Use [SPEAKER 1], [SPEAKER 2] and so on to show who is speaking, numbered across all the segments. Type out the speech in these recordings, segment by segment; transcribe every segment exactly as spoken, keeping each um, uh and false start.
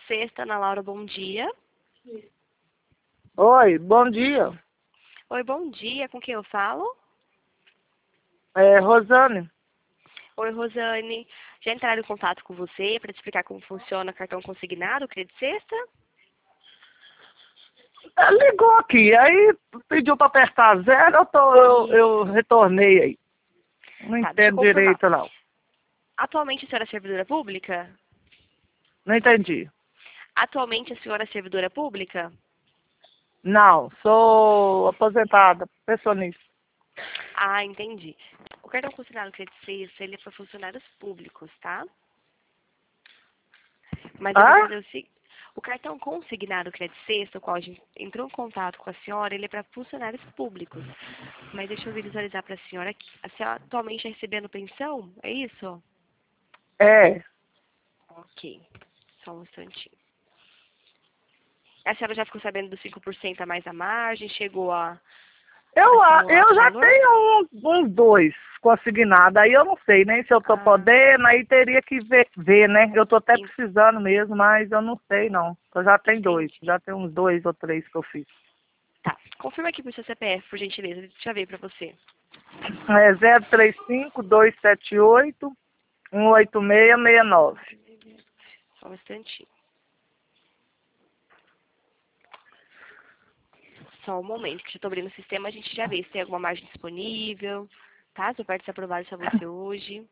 [SPEAKER 1] Sexta, Ana Laura, bom dia.
[SPEAKER 2] Oi, bom dia.
[SPEAKER 1] Oi, bom dia, com quem eu falo?
[SPEAKER 2] É, Rosane.
[SPEAKER 1] Oi, Rosane. Já entraram em contato com você para te explicar como funciona cartão consignado, Crédito Sexta?
[SPEAKER 2] Ela ligou aqui, aí pediu para apertar zero, eu, tô, eu, eu retornei aí. Não
[SPEAKER 1] Tá, deixa eu
[SPEAKER 2] entendo
[SPEAKER 1] confirmar.
[SPEAKER 2] direito, não.
[SPEAKER 1] Atualmente a senhora é servidora pública?
[SPEAKER 2] Não entendi.
[SPEAKER 1] Atualmente a senhora é servidora pública?
[SPEAKER 2] Não, sou aposentada, pensionista.
[SPEAKER 1] Ah, entendi. O cartão consignado Crédito Sexta, ele é para funcionários públicos, tá? Mas eu vou
[SPEAKER 2] Ah?
[SPEAKER 1] fazer o seguinte. O cartão consignado Crédito Sexta, o qual a gente entrou em contato com a senhora, ele é para funcionários públicos. Mas deixa eu visualizar para a senhora aqui. A senhora atualmente está recebendo pensão? É isso?
[SPEAKER 2] É.
[SPEAKER 1] Ok. Só um instantinho. A senhora já ficou sabendo dos cinco por cento a mais a margem? Chegou a, a
[SPEAKER 2] Eu, a-
[SPEAKER 1] simular
[SPEAKER 2] eu
[SPEAKER 1] o
[SPEAKER 2] já
[SPEAKER 1] valor?
[SPEAKER 2] tenho uns, uns dois consignados, aí eu não sei nem se eu tô
[SPEAKER 1] Ah,
[SPEAKER 2] podendo, aí teria que ver, ver, né? Eu tô até
[SPEAKER 1] en-
[SPEAKER 2] precisando mesmo, mas eu não sei não. Eu já tenho dois,
[SPEAKER 1] entendi.
[SPEAKER 2] já tenho uns dois ou três que eu fiz.
[SPEAKER 1] Tá. Confirma aqui pro seu C P F, por gentileza. Deixa eu ver para você.
[SPEAKER 2] É zero três cinco, dois sete oito, um oito seis seis nove.
[SPEAKER 1] Só um instantinho. Só um momento, que eu estou abrindo o sistema, a gente já vê se tem alguma margem disponível, tá? Se eu parte ser aprovado só você hoje.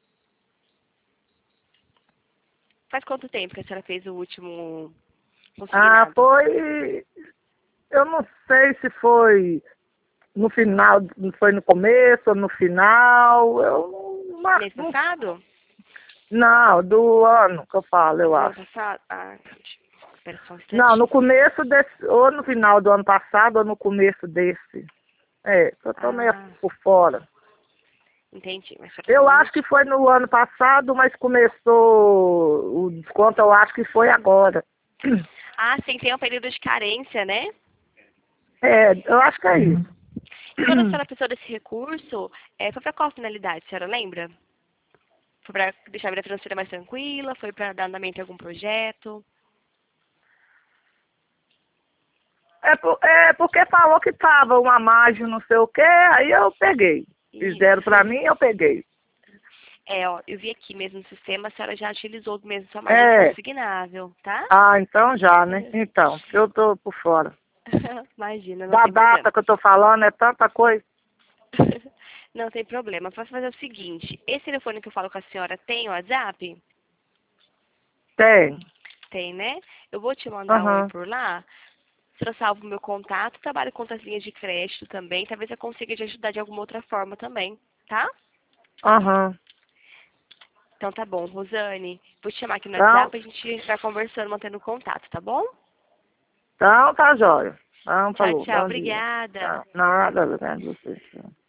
[SPEAKER 1] Faz quanto tempo que a senhora fez o último
[SPEAKER 2] Ah,
[SPEAKER 1] consignado?
[SPEAKER 2] foi. Eu não sei se foi no final, foi no começo ou no final. Eu não,
[SPEAKER 1] Mês
[SPEAKER 2] não,
[SPEAKER 1] passado?
[SPEAKER 2] não, do ano que eu falo, eu
[SPEAKER 1] Do ano
[SPEAKER 2] acho.
[SPEAKER 1] passado? Ah, entendi. Espera só um
[SPEAKER 2] Não, no
[SPEAKER 1] instantinho.
[SPEAKER 2] começo desse, ou no final do ano passado, ou no começo desse. É, eu tô meio
[SPEAKER 1] Ah,
[SPEAKER 2] por fora.
[SPEAKER 1] entendi. Mas espera só um
[SPEAKER 2] Eu acho que
[SPEAKER 1] minutinho.
[SPEAKER 2] foi no ano passado, mas começou o desconto, eu acho que foi agora.
[SPEAKER 1] Ah, sim, tem um período de carência, né?
[SPEAKER 2] É, eu acho que é isso.
[SPEAKER 1] E quando a senhora precisou desse recurso, é, foi para qual finalidade, a senhora lembra? Foi para deixar a vida financeira mais tranquila? Foi para dar andamento em algum projeto?
[SPEAKER 2] É, por- é porque falou que tava uma margem não sei o quê, aí eu peguei. Fizeram
[SPEAKER 1] Isso.
[SPEAKER 2] pra mim, eu peguei.
[SPEAKER 1] É, ó, eu vi aqui mesmo no sistema, a senhora já utilizou mesmo sua margem
[SPEAKER 2] É,
[SPEAKER 1] consignável, tá?
[SPEAKER 2] ah, então já, né? Então, porque eu tô por fora.
[SPEAKER 1] Imagina, não
[SPEAKER 2] Da
[SPEAKER 1] tem problema.
[SPEAKER 2] data que eu tô falando é tanta coisa.
[SPEAKER 1] Não tem problema. Posso fazer o seguinte, esse telefone que eu falo com a senhora tem WhatsApp?
[SPEAKER 2] Tem.
[SPEAKER 1] Tem, né? Eu vou te mandar um oi
[SPEAKER 2] Aham,
[SPEAKER 1] por lá. A senhora salva o meu contato, trabalho com outras linhas de crédito também. Talvez eu consiga te ajudar de alguma outra forma também, tá?
[SPEAKER 2] aham.
[SPEAKER 1] Então tá bom, Rosane. Vou te chamar aqui no
[SPEAKER 2] Então,
[SPEAKER 1] WhatsApp, a gente vai conversando, mantendo contato, tá bom?
[SPEAKER 2] então tá jóia. Então,
[SPEAKER 1] Tchau,
[SPEAKER 2] falou,
[SPEAKER 1] tchau.
[SPEAKER 2] bom dia.
[SPEAKER 1] Obrigada.
[SPEAKER 2] Tchau. Nada, obrigado a você.